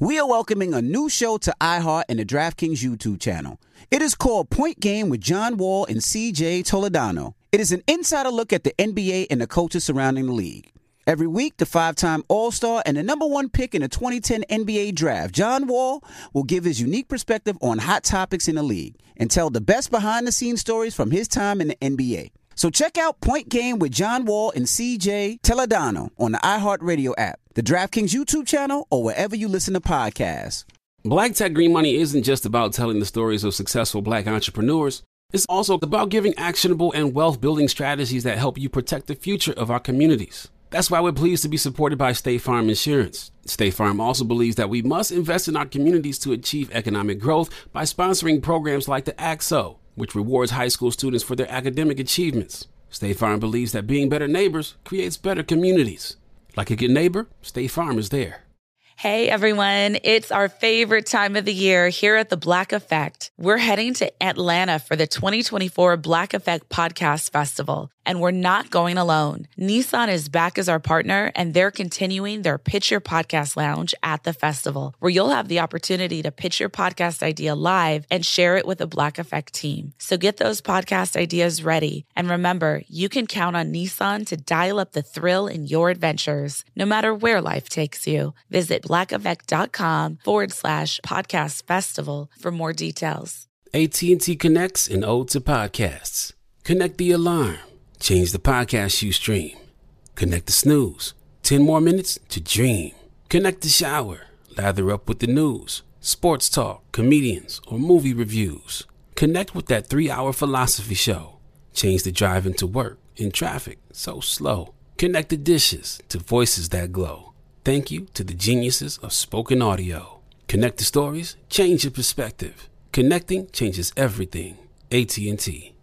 We are welcoming a new show to iHeart and the DraftKings YouTube channel. It is called Point Game with John Wall and CJ Toledano. It is an insider look at the NBA and the coaches surrounding the league. Every week, the five-time All-Star and the number one pick in the 2010 NBA Draft, John Wall, will give his unique perspective on hot topics in the league and tell the best behind-the-scenes stories from his time in the NBA. So check out Point Game with John Wall and CJ Toledano on the iHeartRadio app, the DraftKings YouTube channel, or wherever you listen to podcasts. Black Tech Green Money isn't just about telling the stories of successful Black entrepreneurs. It's also about giving actionable and wealth-building strategies that help you protect the future of our communities. That's why we're pleased to be supported by State Farm Insurance. State Farm also believes that we must invest in our communities to achieve economic growth by sponsoring programs like the ACT-SO, which rewards high school students for their academic achievements. State Farm believes that being better neighbors creates better communities. Like a good neighbor, State Farm is there. Hey everyone, it's our favorite time of the year here at The Black Effect. We're heading to Atlanta for the 2024 Black Effect Podcast Festival, and we're not going alone. Nissan is back as our partner, and they're continuing their Pitch Your Podcast Lounge at the festival, where you'll have the opportunity to pitch your podcast idea live and share it with the Black Effect team. So get those podcast ideas ready. And remember, you can count on Nissan to dial up the thrill in your adventures, no matter where life takes you. Visit blackeffect.com/podcast festival for more details. AT&T connects an ode to podcasts. Connect the alarm. Change the podcast you stream. Connect the snooze. 10 more minutes to dream. Connect the shower. Lather up with the news, sports talk, comedians, or movie reviews. Connect with that 3-hour philosophy show. Change the drive into work in traffic so slow. Connect the dishes to voices that glow. Thank you to the geniuses of spoken audio. Connect the stories, change your perspective. Connecting changes everything. AT&T.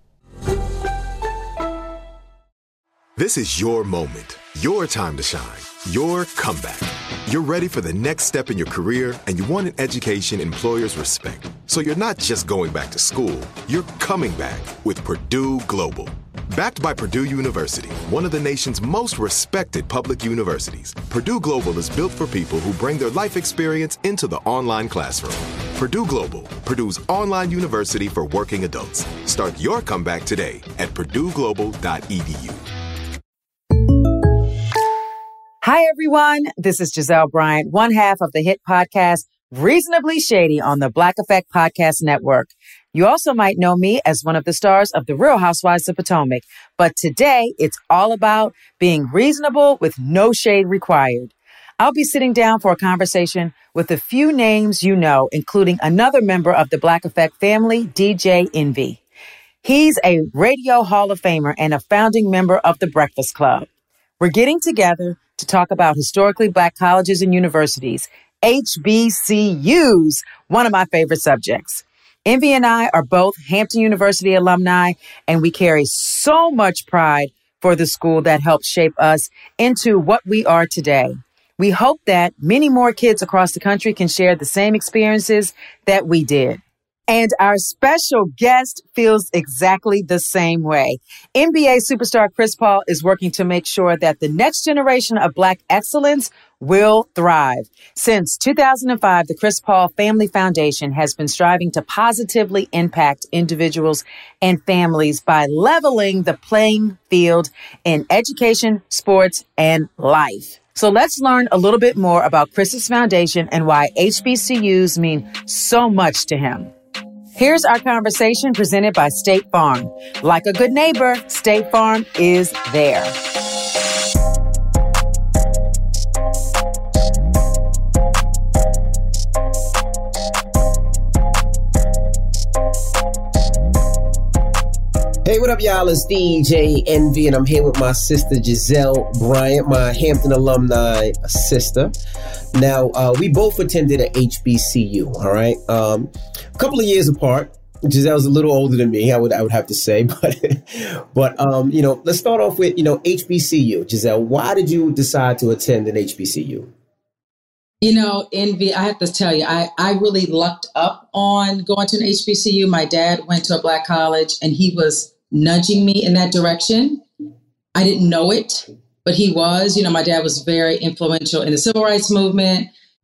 This is your moment, your time to shine, your comeback. You're ready for the next step in your career, and you want an education employers respect. So you're not just going back to school, you're coming back with Purdue Global. Backed by Purdue University, one of the nation's most respected public universities, Purdue Global is built for people who bring their life experience into the online classroom. Purdue Global, Purdue's online university for working adults. Start your comeback today at purdueglobal.edu. Hi, everyone. This is Giselle Bryant, one half of the hit podcast Reasonably Shady on the Black Effect Podcast Network. You also might know me as one of the stars of The Real Housewives of Potomac. But today, it's all about being reasonable with no shade required. I'll be sitting down for a conversation with a few names you know, including another member of the Black Effect family, DJ Envy. He's a Radio Hall of Famer and a founding member of the Breakfast Club. We're getting together to talk about historically Black colleges and universities, HBCUs, one of my favorite subjects. Envy and I are both Hampton University alumni, and we carry so much pride for the school that helped shape us into what we are today. We hope that many more kids across the country can share the same experiences that we did. And our special guest feels exactly the same way. NBA superstar Chris Paul is working to make sure that the next generation of Black excellence will thrive. Since 2005, the Chris Paul Family Foundation has been striving to positively impact individuals and families by leveling the playing field in education, sports, and life. So let's learn a little bit more about Chris's foundation and why HBCUs mean so much to him. Here's our conversation presented by State Farm. Like a good neighbor, State Farm is there. Hey, what up, y'all? It's DJ Envy, and I'm here with my sister Giselle Bryant, my Hampton alumni sister. Now, we both attended at HBCU, all right? A couple of years apart. Giselle's a little older than me, I would have to say, but let's start off with, HBCU. Giselle, why did you decide to attend an HBCU? Envy, I have to tell you, I really lucked up on going to an HBCU. My dad went to a Black college and he was nudging me in that direction. I didn't know it, but he was. My dad was very influential in the civil rights movement.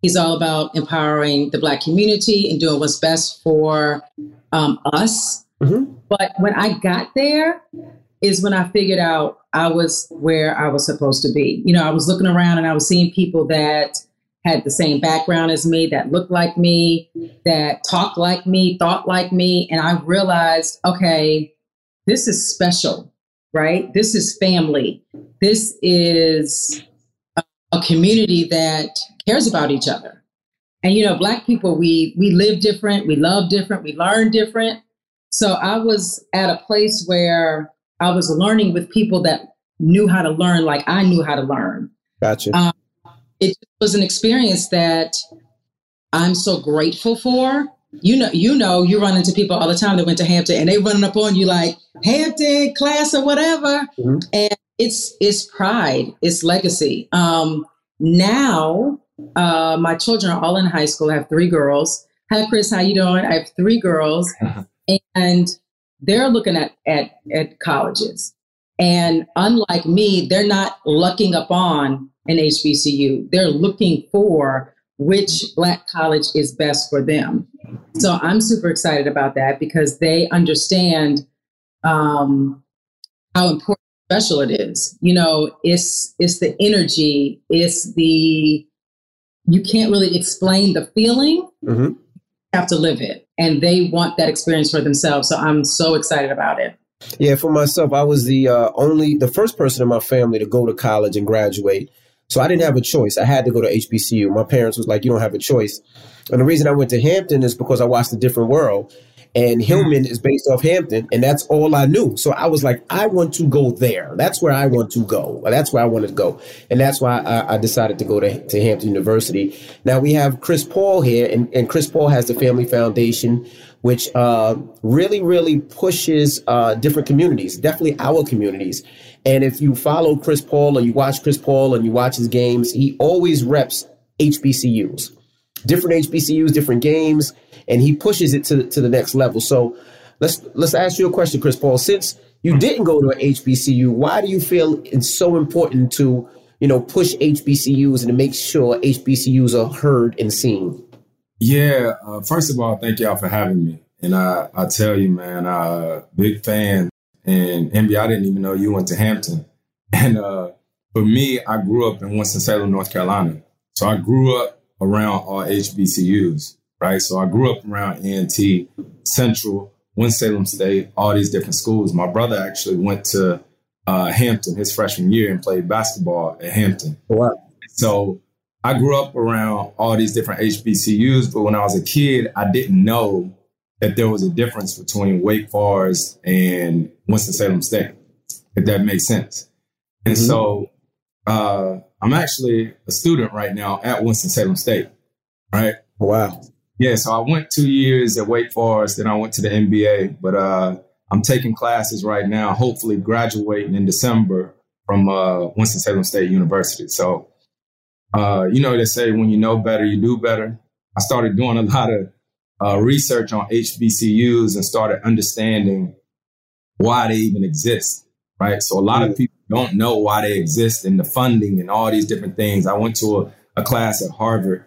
He's all about empowering the Black community and doing what's best for us. Mm-hmm. But when I got there is when I figured out I was where I was supposed to be. You know, I was looking around and I was seeing people that had the same background as me, that looked like me, that talked like me, thought like me. And I realized, okay, this is special, right? This is family. This is a community that cares about each other. And, you know, Black people, we live different, we love different, we learn different. So I was at a place where I was learning with people that knew how to learn like I knew how to learn. Gotcha. It was an experience that I'm so grateful for. You run into people all the time that went to Hampton and they running up on you like Hampton class or whatever. Mm-hmm. And it's pride, it's legacy. Now, my children are all in high school. I have 3 girls. Hi, Chris, how you doing? I have 3 girls and they're looking at colleges. And unlike me, they're not lucking up on an HBCU. They're looking for which Black college is best for them. So I'm super excited about that because they understand how important, special it is. You know, it's the energy. You can't really explain the feeling. Mm-hmm. You have to live it. And they want that experience for themselves. So I'm so excited about it. Yeah, for myself, I was the first person in my family to go to college and graduate. So I didn't have a choice. I had to go to HBCU. My parents was like, you don't have a choice. And the reason I went to Hampton is because I watched A Different World. And Hillman is based off Hampton. And that's all I knew. So I was like, I want to go there. That's where I want to go. That's where I wanted to go. And that's why I decided to go to Hampton University. Now we have Chris Paul here. And Chris Paul has the Family Foundation, which really, really pushes different communities, definitely our communities. And if you follow Chris Paul or you watch Chris Paul and you watch his games, he always reps HBCUs, different HBCUs, different games, and he pushes it to the next level. So let's ask you a question, Chris Paul. Since you didn't go to an HBCU, why do you feel it's so important to, push HBCUs and to make sure HBCUs are heard and seen? Yeah, first of all, thank y'all for having me. And I tell you, man, big fan. And MB, I didn't even know you went to Hampton. And for me, I grew up in Winston-Salem, North Carolina. So I grew up around all HBCUs, right? So I grew up around A&T, Central, Winston-Salem State, all these different schools. My brother actually went to Hampton his freshman year and played basketball at Hampton. Wow. So I grew up around all these different HBCUs, but when I was a kid, I didn't know that there was a difference between Wake Forest and Winston-Salem State, if that makes sense. And so I'm actually a student right now at Winston-Salem State, right? Wow. Yeah, so I went 2 years at Wake Forest, then I went to the NBA, but I'm taking classes right now, hopefully graduating in December from Winston-Salem State University. So, they say when you know better, you do better. I started doing a lot of research on HBCUs and started understanding why they even exist, right? So a lot of people don't know why they exist and the funding and all these different things. I went to a class at Harvard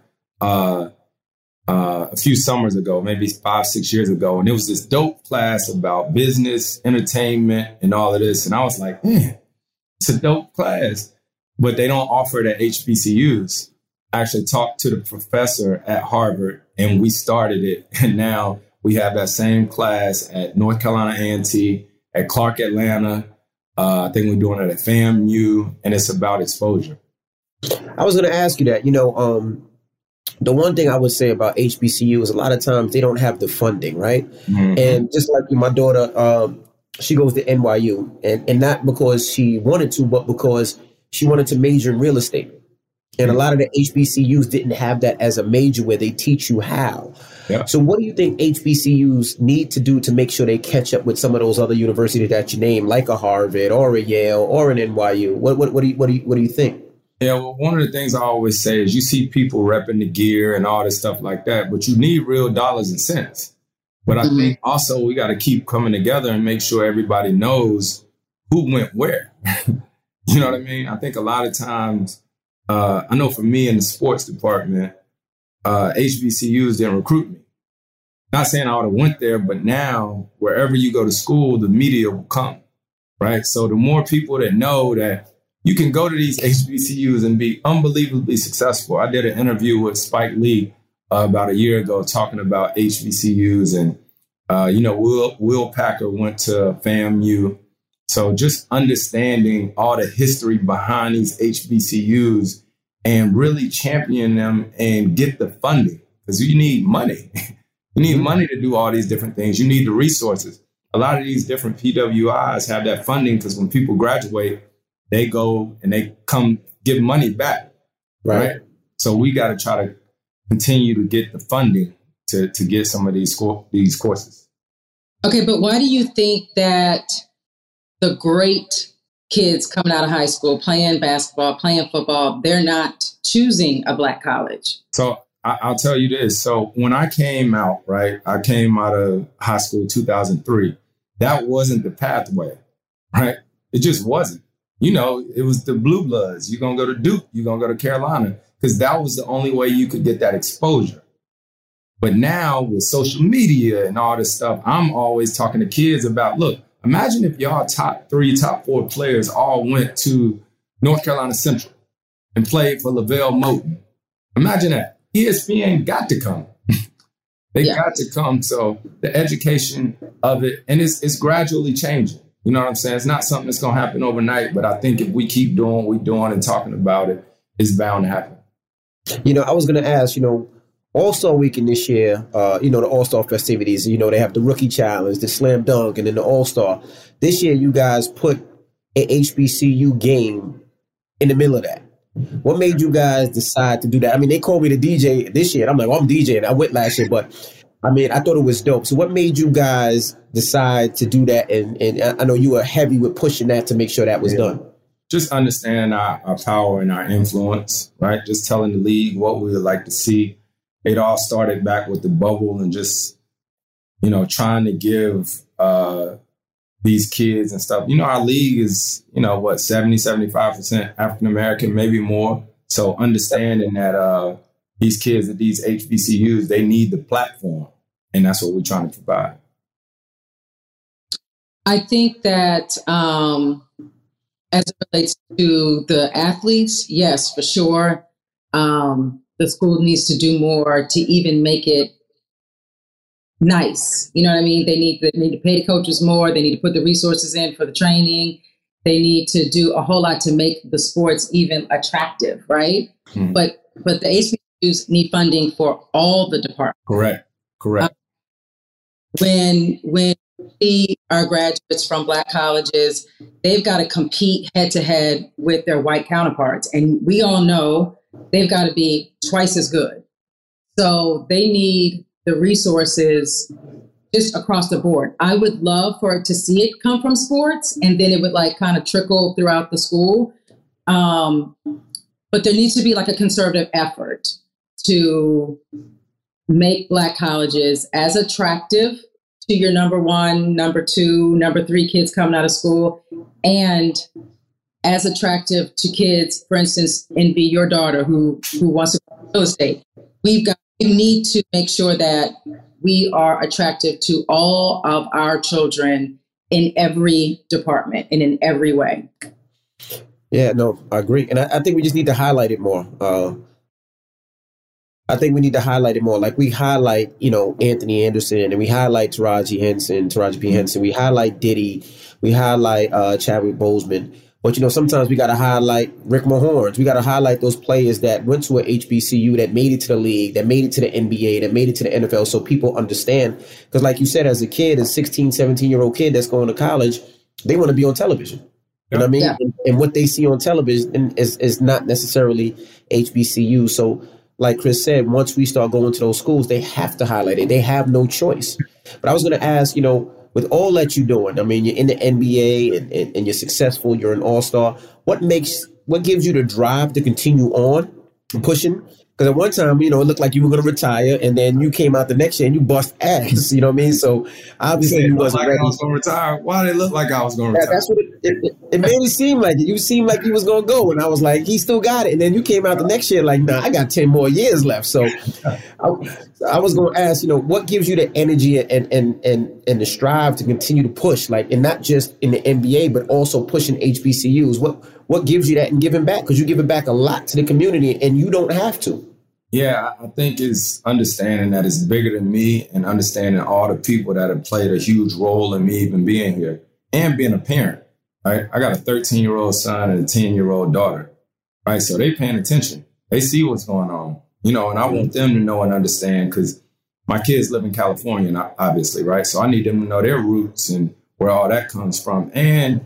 a few summers ago, maybe 5-6 years ago, and it was this dope class about business, entertainment, and all of this. And I was like, man, it's a dope class, but they don't offer it at HBCUs. I actually talked to the professor at Harvard and we started it. And now we have that same class at North Carolina A&T, at Clark Atlanta. I think we're doing it at FAMU, and it's about exposure. I was going to ask you that, the one thing I would say about HBCU is a lot of times they don't have the funding, right? Mm-hmm. And just like my daughter, she goes to NYU and not because she wanted to, but because she wanted to major in real estate. And a lot of the HBCUs didn't have that as a major where they teach you how. Yeah. So what do you think HBCUs need to do to make sure they catch up with some of those other universities that you name, like a Harvard or a Yale or an NYU? What do you think? Yeah, well, one of the things I always say is you see people repping the gear and all this stuff like that, but you need real dollars and cents. But I think also we got to keep coming together and make sure everybody knows who went where. You know what I mean? I think a lot of times, I know for me in the sports department, HBCUs didn't recruit me. Not saying I would have went there, but now wherever you go to school, the media will come, right? So the more people that know that you can go to these HBCUs and be unbelievably successful. I did an interview with Spike Lee about a year ago talking about HBCUs, and Will Packer went to FAMU. So just understanding all the history behind these HBCUs and really champion them and get the funding, because you need money. You need money to do all these different things. You need the resources. A lot of these different PWIs have that funding because when people graduate, they go and they come give money back, right? So we got to try to continue to get the funding to get some of these courses. Okay, but why do you think that the great kids coming out of high school, playing basketball, playing football, they're not choosing a Black college? So I'll tell you this. So when I came out, right, I came out of high school in 2003. That wasn't the pathway, right? It just wasn't. It was the blue bloods. You're going to go to Duke. You're going to go to Carolina, because that was the only way you could get that exposure. But now with social media and all this stuff, I'm always talking to kids about, look, imagine if y'all top 3, top 4 players all went to North Carolina Central and played for LaVelle Moton. Imagine that. ESPN got to come. They got to come. So the education of it, and it's gradually changing. You know what I'm saying? It's not something that's going to happen overnight, but I think if we keep doing what we're doing and talking about it, it's bound to happen. I was going to ask, All-Star Weekend this year, the All-Star festivities, they have the Rookie Challenge, the Slam Dunk, and then the All-Star. This year, you guys put an HBCU game in the middle of that. What made you guys decide to do that? I mean, they called me the DJ this year. And I'm like, well, I'm DJing. I went last year, but I mean, I thought it was dope. So what made you guys decide to do that? And I know you were heavy with pushing that to make sure that was done. Just understand our power and our influence, right? Just telling the league what we would like to see. It all started back with the bubble and just, trying to give these kids and stuff. Our league is, 75% African-American, maybe more. So understanding that these kids at these HBCUs, they need the platform. And that's what we're trying to provide. I think that as it relates to the athletes, yes, for sure. The school needs to do more to even make it nice. You know what I mean? They need to pay the coaches more. They need to put the resources in for the training. They need to do a whole lot to make the sports even attractive, right? Mm-hmm. But the HBCUs need funding for all the departments. Correct. When we are graduates from Black colleges, they've got to compete head to head with their white counterparts. And we all know they've got to be twice as good. So they need the resources just across the board. I would love to see it come from sports, and then it would kind of trickle throughout the school. But there needs to be a conservative effort to make Black colleges as attractive to your number 1, number 2, number 3 kids coming out of school, and as attractive to kids, for instance, Envy, your daughter who wants to go real estate. We need to make sure that we are attractive to all of our children in every department and in every way. Yeah, no, I agree. And I think we just need to highlight it more. Like we highlight, Anthony Anderson, and we highlight Taraji P. Henson. We highlight Diddy. We highlight Chadwick Boseman. But, sometimes we got to highlight Rick Mahorns. We got to highlight those players that went to a HBCU, that made it to the league, that made it to the NBA, that made it to the NFL, so people understand. Because like you said, as a kid, a 16, 17-year-old kid that's going to college, they want to be on television. You know what I mean? Yeah. And what they see on television is not necessarily HBCU. So like Chris said, once we start going to those schools, they have to highlight it. They have no choice. But I was going to ask, with all that you're doing, I mean, you're in the NBA and you're successful, you're an all-star. What gives you the drive to continue on pushing? Because at one time, it looked like you were going to retire, and then you came out the next year and you bust ass. You know what I mean? So obviously you wasn't like ready. I was going to retire. Why did it look like I was going to retire? That's what it made it seem like. You seemed like you was going to go, and I was like, he still got it. And then you came out the next year like, nah, I got 10 more years left. So I was going to ask, what gives you the energy and the strive to continue to push, like, and not just in the NBA, but also pushing HBCUs? What gives you that and giving back? Because you give it back a lot to the community, and you don't have to. Yeah, I think it's understanding that it's bigger than me and understanding all the people that have played a huge role in me even being here and being a parent, right? I got a 13-year-old son and a 10-year-old daughter, right? So they paying attention. They see what's going on, and I want them to know and understand because my kids live in California, obviously, right? So I need them to know their roots and where all that comes from. And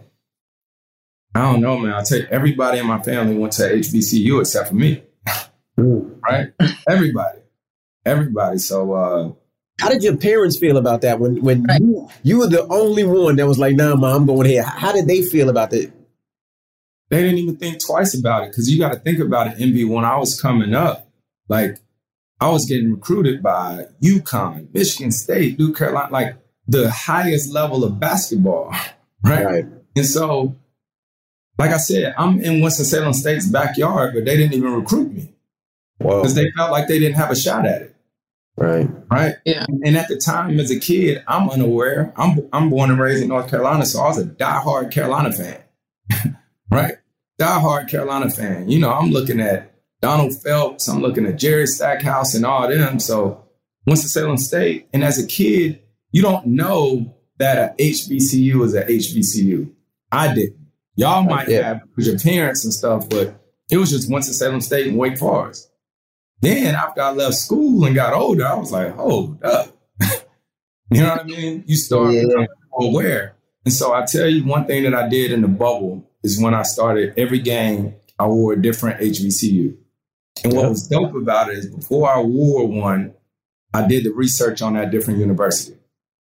I don't know, man. I'll tell you, everybody in my family went to HBCU except for me. Right? Everybody. So how did your parents feel about that when you were the only one that was like, nah, Mom, I'm going here? How did they feel about that? They didn't even think twice about it because you got to think about it, Envy. When I was coming up, like I was getting recruited by UConn, Michigan State, North Carolina, like the highest level of basketball, right? And so, like I said, I'm in Winston-Salem State's backyard, but they didn't even recruit me. Because they felt like they didn't have a shot at it. Right. Yeah. And at the time, as a kid, I'm unaware. I'm born and raised in North Carolina, so I was a diehard Carolina fan. Right? Diehard Carolina fan. I'm looking at Donald Phelps. I'm looking at Jerry Stackhouse and all them. So Winston-Salem State. And as a kid, you don't know that a HBCU is a HBCU. I didn't. Y'all might have with your parents and stuff, but it was just Winston-Salem State and Wake Forest. Then after I left school and got older, I was like, hold up. You know what I mean? You start becoming more aware. And so I tell you, one thing that I did in the bubble is when I started every game, I wore a different HBCU. And what was dope about it is before I wore one, I did the research on that different university.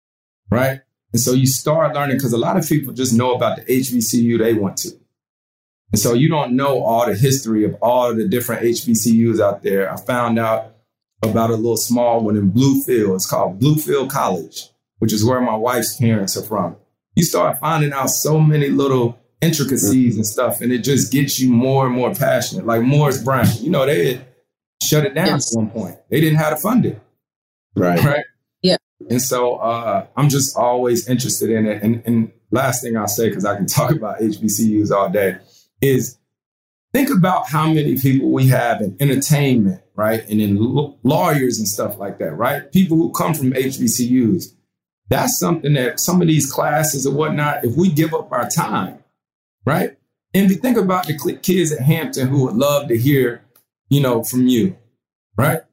Right? And so you start learning because a lot of people just know about the HBCU they went to. And so you don't know all the history of all the different HBCUs out there. I found out about a little small one in Bluefield. It's called Bluefield College, which is where my wife's parents are from. You start finding out so many little intricacies and stuff, and it just gets you more and more passionate. Like Morris Brown, they had shut it down at one point. They didn't have to fund it. Right? Yeah. And so I'm just always interested in it. And last thing I'll say, because I can talk about HBCUs all day, is think about how many people we have in entertainment, right? And in lawyers and stuff like that, right? People who come from HBCUs. That's something that some of these classes or whatnot, if we give up our time, right? And if you think about the kids at Hampton who would love to hear, from you, right?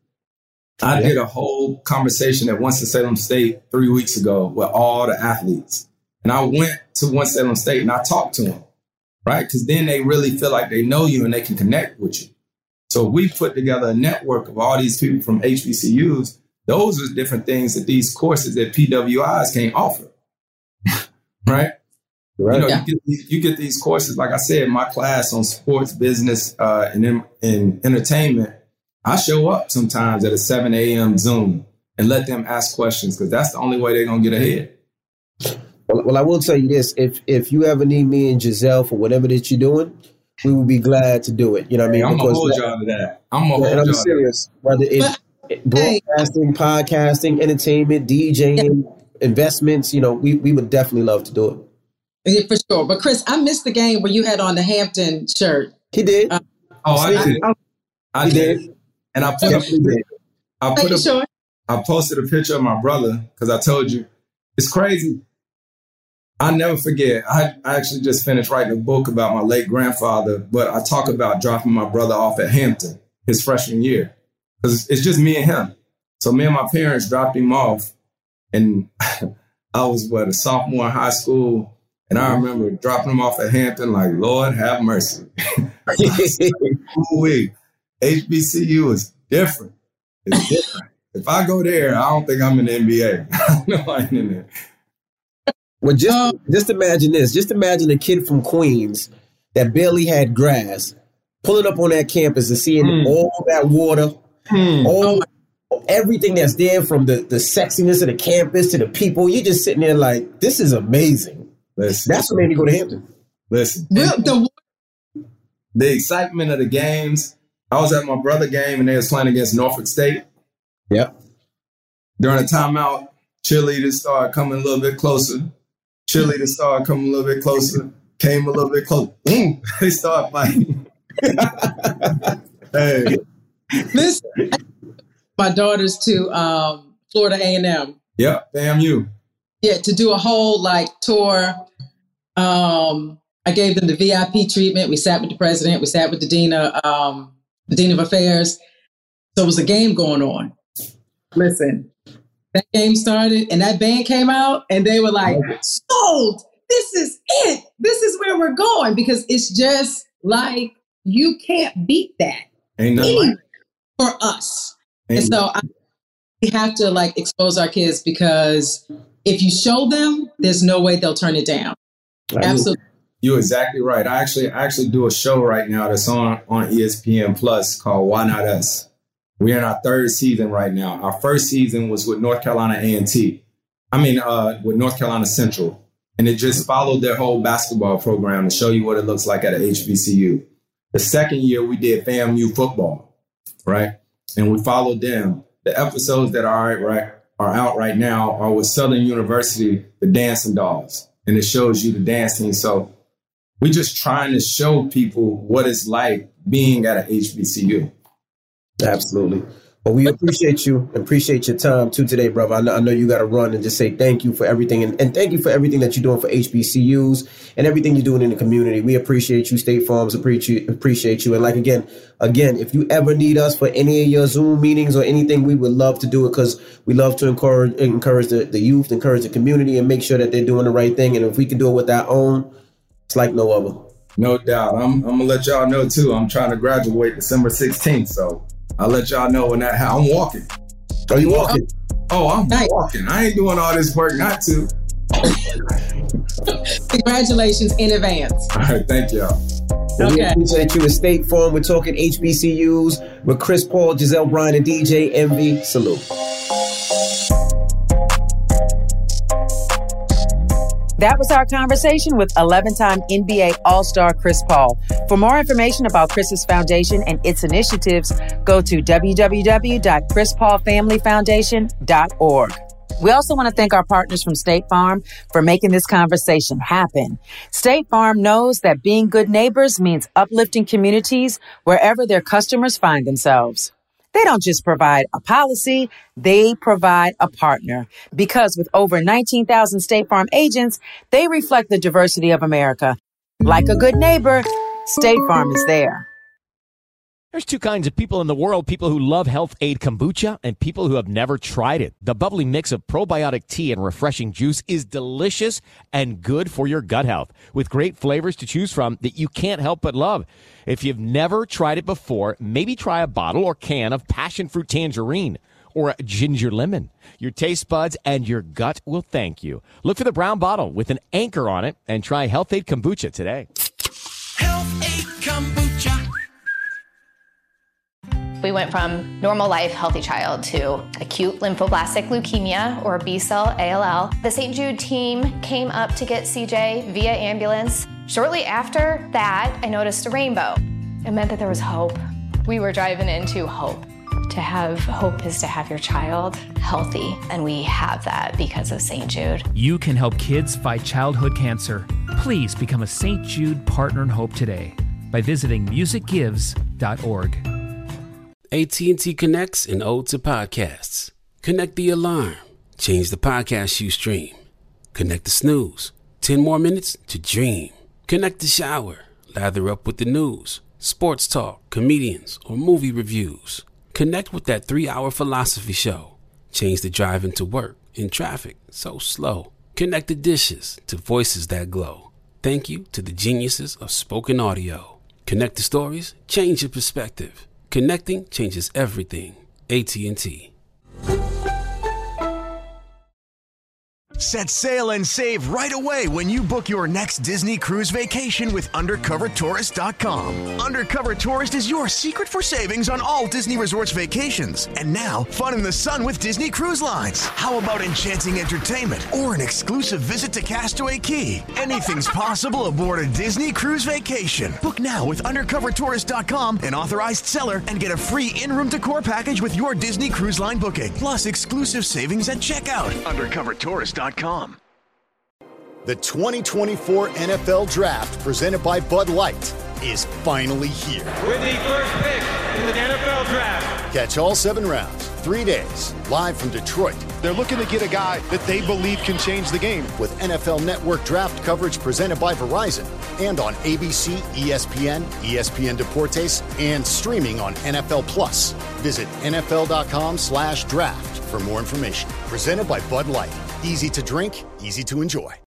I did a whole conversation at Winston-Salem State 3 weeks ago with all the athletes. And I went to Winston-Salem State and I talked to them. Right? Because then they really feel like they know you and they can connect with you. So we put together a network of all these people from HBCUs. Those are different things that these courses at PWIs can't offer. Right? You get these courses, like I said, my class on sports, business, and entertainment. I show up sometimes at a 7 a.m. Zoom and let them ask questions because that's the only way they're going to get ahead. Well, I will tell you this. If you ever need me and Giselle for whatever that you're doing, we will be glad to do it. You know what I mean? I'm going to hold y'all to that. I'm serious. Whether it's broadcasting, podcasting, entertainment, DJing, investments, we would definitely love to do it. Yeah, for sure. But Chris, I missed the game where you had on the Hampton shirt. He did. I did. And I posted a picture of my brother because I told you, it's crazy. I never forget. I actually just finished writing a book about my late grandfather, but I talk about dropping my brother off at Hampton his freshman year because it's just me and him. So me and my parents dropped him off, and I was a sophomore in high school, and I remember dropping him off at Hampton like, Lord have mercy. HBCU is different. It's different. If I go there, I don't think I'm in the NBA. I know I ain't in there. Well, just imagine this. Just imagine a kid from Queens that barely had grass pulling up on that campus and seeing all that water, everything that's there, from the sexiness of the campus to the people. You're just sitting there like, this is amazing. Listen, that's what made me go to Hampton. Listen, the excitement of the games. I was at my brother's game and they was playing against Norfolk State. Yep. During a timeout, cheerleaders started coming a little bit closer. Cheerleaders started coming a little bit closer. Came a little bit closer. Boom! They started fighting. Hey. Listen, my daughters to Florida A&M. Yep, FAMU. Yeah, to do a whole tour. I gave them the VIP treatment. We sat with the president. We sat with the dean of affairs. So it was a game going on. Listen, that game started and that band came out and they were like, sold. This is it. This is where we're going, because it's just like, you can't beat that. Ain't nothing for us. And so we have to expose our kids, because if you show them, there's no way they'll turn it down. Absolutely. You're exactly right. I actually do a show right now that's on ESPN Plus called Why Not Us? We're in our third season right now. Our first season was with North Carolina A&T. With North Carolina Central. And it just followed their whole basketball program to show you what it looks like at an HBCU. The second year, we did FAMU football, right? And we followed them. The episodes that are out right now are with Southern University, the Dancing Dolls. And it shows you the dance team. So we're just trying to show people what it's like being at an HBCU. Absolutely. Well, we appreciate you and appreciate your time too today, brother. I know you got to run, and just say thank you for everything. And thank you for everything that you're doing for HBCUs and everything you're doing in the community. We appreciate you. State Farms appreciate you. And again, if you ever need us for any of your Zoom meetings or anything, we would love to do it, because we love to encourage the youth, encourage the community, and make sure that they're doing the right thing. And if we can do it with our own, it's like no other. No doubt. I'm going to let y'all know too. I'm trying to graduate December 16th. So I'll let y'all know when that happens. I'm walking. Are you walking? Oh, I'm walking. I ain't doing all this work not to. Congratulations in advance. All right, thank y'all. Okay. We appreciate you at State Farm. We're talking HBCUs with Chris Paul, Giselle Bryant, and DJ Envy. Salute. That was our conversation with 11-time NBA All-Star Chris Paul. For more information about Chris's foundation and its initiatives, go to www.chrispaulfamilyfoundation.org. We also want to thank our partners from State Farm for making this conversation happen. State Farm knows that being good neighbors means uplifting communities wherever their customers find themselves. They don't just provide a policy, they provide a partner. Because with over 19,000 State Farm agents, they reflect the diversity of America. Like a good neighbor, State Farm is there. There's two kinds of people in the world, people who love Health Aid Kombucha and people who have never tried it. The bubbly mix of probiotic tea and refreshing juice is delicious and good for your gut health, with great flavors to choose from that you can't help but love. If you've never tried it before, maybe try a bottle or can of passion fruit tangerine or a ginger lemon. Your taste buds and your gut will thank you. Look for the brown bottle with an anchor on it and try Health Aid Kombucha today. Health Aid Kombucha. We went from normal life, healthy child to acute lymphoblastic leukemia, or B-cell ALL. The St. Jude team came up to get CJ via ambulance. Shortly after that, I noticed a rainbow. It meant that there was hope. We were driving into hope. To have hope is to have your child healthy, and we have that because of St. Jude. You can help kids fight childhood cancer. Please become a St. Jude Partner in Hope today by visiting musicgives.org. AT&T connects an ode to podcasts. Connect the alarm. Change the podcast you stream. Connect the snooze. 10 more minutes to dream. Connect the shower. Lather up with the news, sports talk, comedians, or movie reviews. Connect with that 3-hour philosophy show. Change the drive into work in traffic so slow. Connect the dishes to voices that glow. Thank you to the geniuses of spoken audio. Connect the stories. Change your perspective. Connecting changes everything. AT&T. Set sail and save right away when you book your next Disney cruise vacation with UndercoverTourist.com. Undercover Tourist is your secret for savings on all Disney Resorts vacations. And now, fun in the sun with Disney Cruise Lines. How about enchanting entertainment or an exclusive visit to Castaway Cay? Anything's possible aboard a Disney cruise vacation. Book now with UndercoverTourist.com, an authorized seller, and get a free in-room decor package with your Disney Cruise Line booking. Plus exclusive savings at checkout. UndercoverTourist.com. The 2024 NFL Draft, presented by Bud Light, is finally here. With the first pick in the NFL Draft. Catch all 7 rounds, 3 days, live from Detroit. They're looking to get a guy that they believe can change the game. With NFL Network draft coverage presented by Verizon and on ABC, ESPN, ESPN Deportes, and streaming on NFL Plus. Visit NFL.com/draft for more information. Presented by Bud Light. Easy to drink, easy to enjoy.